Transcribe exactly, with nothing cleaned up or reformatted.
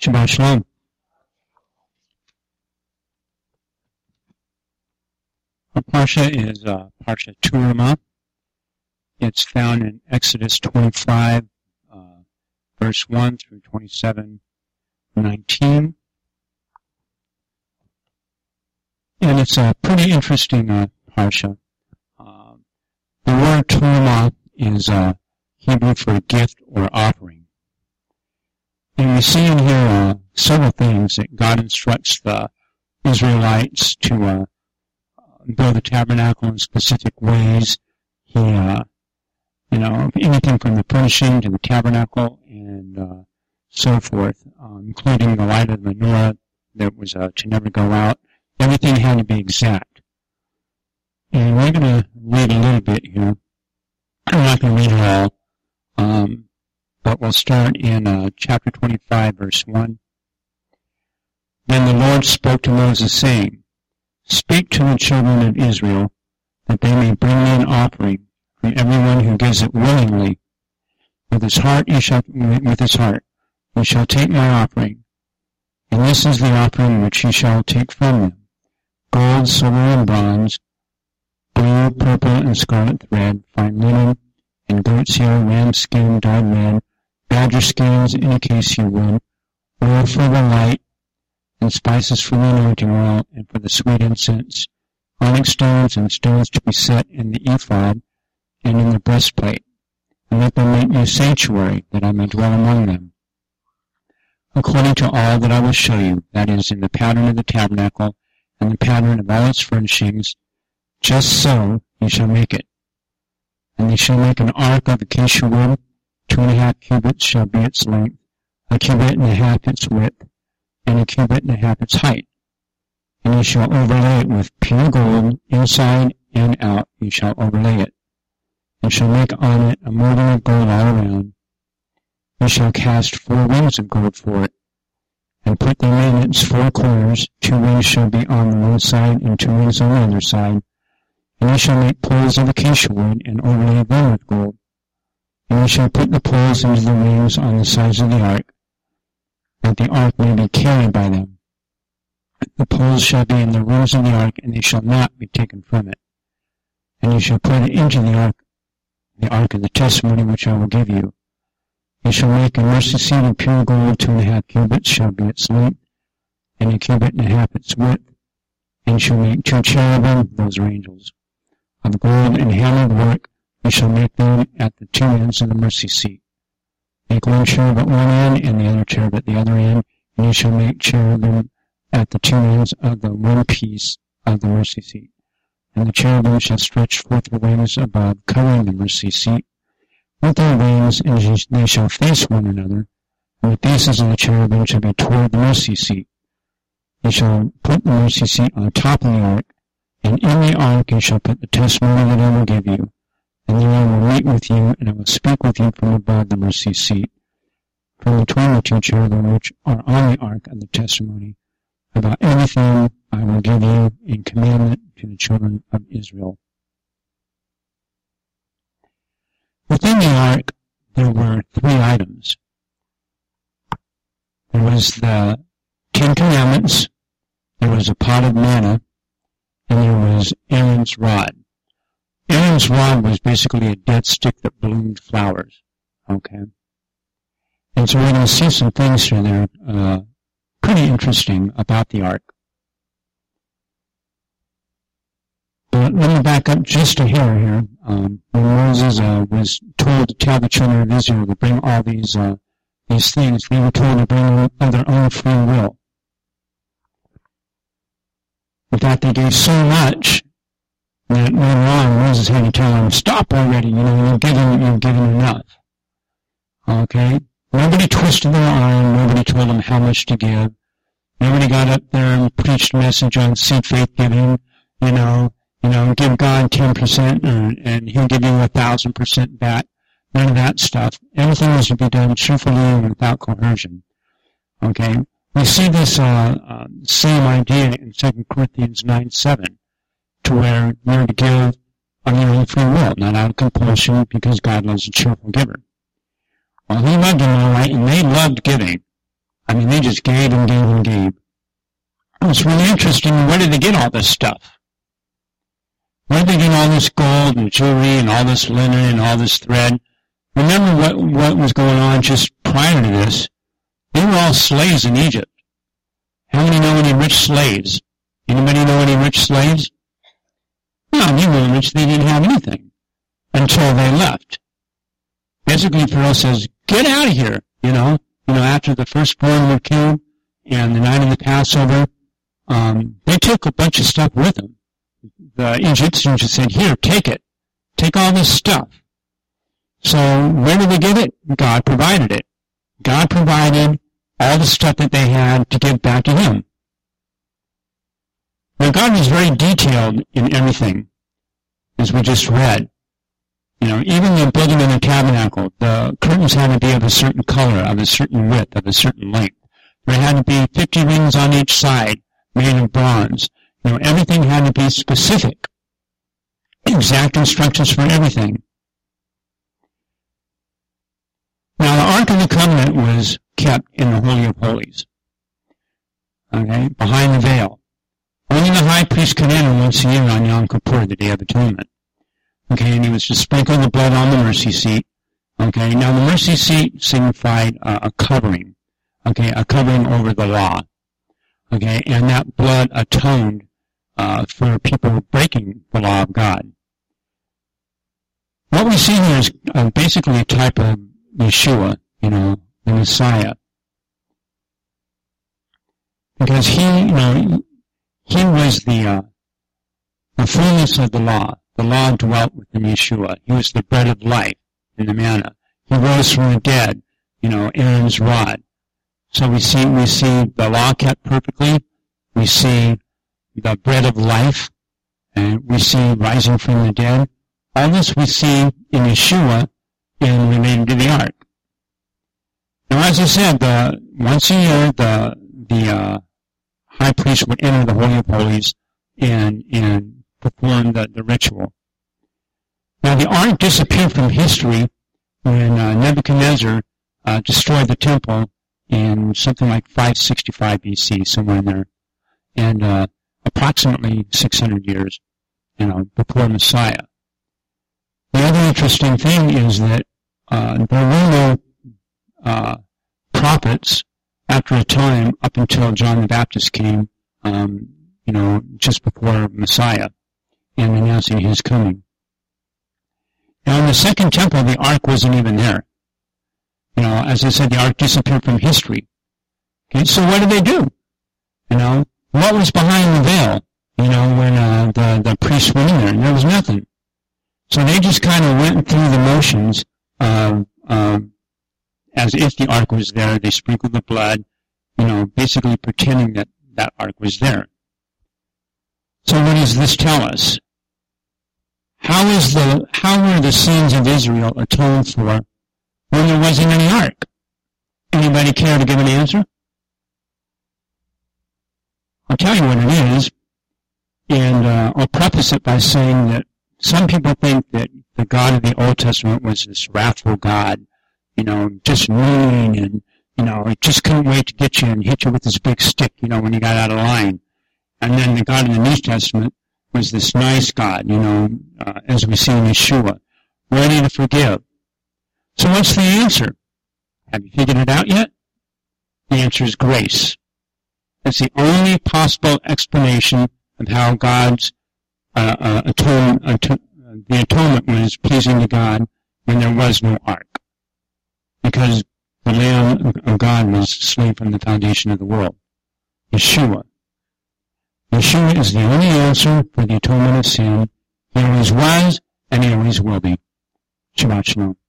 Shabbat Shalom. Our Parsha is uh, Parsha Terumah. It's found in Exodus twenty-five, uh, verse one through twenty-seven, nineteen. And it's a pretty interesting uh, Parsha. Uh, the word Terumah is uh, Hebrew for gift or offering. And we see in here uh, several things that God instructs the Israelites to uh, build the tabernacle in specific ways. He, uh, you know, anything from the furnishing to the tabernacle and uh, so forth, um, including the light of the menorah that was uh, to never go out. Everything had to be exact. And we're going to read a little bit here. I'm not going to read it all, um, but we'll start in uh, chapter twenty-five, verse one. Then the Lord spoke to Moses, saying, Speak to the children of Israel, that they may bring me an offering from everyone who gives it willingly. With his heart he shall, with his heart, he shall take my offering. And this is the offering which he shall take from them: gold, silver, and bronze, blue, purple, and scarlet thread, fine linen, and goat's hair, ram skin, dyed red, badger skins, in a case you would, oil for the light, and spices for the anointing oil, and for the sweet incense, onyx stones and stones to be set in the ephod and in the breastplate, and let them make me a sanctuary, that I may dwell among them. According to all that I will show you, that is, in the pattern of the tabernacle, and the pattern of all its furnishings, just so you shall make it. And they shall make an ark of acacia wood, two and a half cubits shall be its length, a cubit and a half its width, and a cubit and a half its height. And you shall overlay it with pure gold, inside and out you shall overlay it. You shall make on it a molding of gold all around. You shall cast four wings of gold for it, and put them in its four corners. Two wings shall be on the one side, and two wings on the other side. And you shall make poles of acacia wood, and overlay them with gold. And you shall put the poles into the wings on the sides of the ark, that the ark may be carried by them. The poles shall be in the rings of the ark, and they shall not be taken from it. And you shall put it into the ark, the ark of the testimony which I will give you. You shall make a mercy seat of pure gold, two and a half cubits shall be its length, and a cubit and a half its width. And you shall make two cherubim, those are angels, of gold and hammered work. You shall make them at the two ends of the mercy seat. Make one cherub at one end, and the other cherub at the other end, and you shall make cherubim at the two ends of the one piece of the mercy seat. And the cherubim shall stretch forth their wings above, covering the mercy seat with their wings, and they shall face one another, and the faces of the cherubim shall be toward the mercy seat. You shall put the mercy seat on top of the ark, and in the ark you shall put the testimony that I will give you. And then I will meet with you, and I will speak with you from above the mercy seat, from between the two cherubim which are on the ark of the testimony, about everything I will give you in commandment to the children of Israel. Within the ark, there were three items. There was the Ten Commandments, there was a pot of manna, and there was Aaron's rod. Aaron's rod was basically a dead stick that bloomed flowers. Okay? And so we're going to see some things here that are uh, pretty interesting about the ark. But let me back up just a hair here. Um, when Moses uh, was told to tell the children of Israel to bring all these uh, these things, they were told to bring them of their own free will. In fact, they gave so much that later on Moses had to tell them, stop already, you know, you've given, you've given enough. Okay? Nobody twisted their arm, nobody told them how much to give. Nobody got up there and preached a message on seed faith giving, you know, you know, give God ten percent and, and he'll give you a thousand percent back. None of that stuff. Everything was to be done truthfully and without coercion. Okay? We see this uh, uh, same idea in Second Corinthians nine seven, to where you're to give on your own free will, not out of compulsion, because God loves a cheerful giver. Well, he loved them all right, and they loved giving. I mean, they just gave and gave and gave. It's really interesting. Where did they get all this stuff? Where did they get all this gold and jewelry and all this linen and all this thread? Remember what, what was going on just prior to this? They were all slaves in Egypt. How many know any rich slaves? Anybody know any rich slaves? No, they were rich. They didn't have anything until they left. Basically, Pharaoh says, get out of here, you know. You know, after the firstborn were killed and the night of the Passover, um, they took a bunch of stuff with them. The Egyptians just said, here, take it. Take all this stuff. So where did they get it? God provided it. God provided all the stuff that they had to give back to Him. Now, God was very detailed in everything, as we just read. You know, even the building of the tabernacle, the curtains had to be of a certain color, of a certain width, of a certain length. There had to be fifty rings on each side, made of bronze. You know, everything had to be specific. Exact instructions for everything. Now, the Ark of the Covenant was kept in the Holy of Holies. Okay, behind the veil. Only the high priest could enter once a year on Yom Kippur, the Day of Atonement. Okay, and he was to sprinkle the blood on the mercy seat. Okay, now the mercy seat signified uh, a covering. Okay, a covering over the law. Okay, and that blood atoned uh, for people breaking the law of God. What we see here is uh, basically a type of Yeshua, you know, the Messiah. Because he, you know, he was the, uh, the fullness of the law. The law dwelt within Yeshua. He was the bread of life in the manna. He rose from the dead, you know, Aaron's rod. So we see, we see the law kept perfectly. We see the bread of life, and we see rising from the dead. All this we see in Yeshua and related to the ark. Now, as I said, the, once a year, the the uh, high priest would enter the Holy of Holies and and perform the, the ritual. Now, the ark disappeared from history when uh, Nebuchadnezzar uh, destroyed the temple in something like five sixty-five B C, somewhere in there, and uh, approximately six hundred years, you know, before Messiah. The other interesting thing is that uh, there were no uh, prophets after a time up until John the Baptist came, um, you know, just before Messiah, and announcing his coming. Now, in the second temple, the ark wasn't even there. You know, as I said, the ark disappeared from history. Okay, so what did they do? You know, what was behind the veil? You know, when uh, the the priests went in there, there was nothing. So they just kind of went through the motions uh, uh, as if the ark was there. They sprinkled the blood, you know, basically pretending that that ark was there. So what does this tell us? How is the how were the sins of Israel atoned for when there wasn't any ark? Anybody care to give an answer? I'll tell you what it is, and uh, I'll preface it by saying that some people think that the God of the Old Testament was this wrathful God, you know, just mean and, you know, he just couldn't wait to get you and hit you with his big stick, you know, when you got out of line. And then the God of the New Testament was this nice God, you know, uh, as we see in Yeshua, ready to forgive. So what's the answer? Have you figured it out yet? The answer is grace. It's the only possible explanation of how God's Uh, uh, atone, atone, the atonement was pleasing to God when there was no ark, because the Lamb of God was slain from the foundation of the world. Yeshua. Yeshua is the only answer for the atonement of sin. He always was, and he always will be. Shabbat Shalom.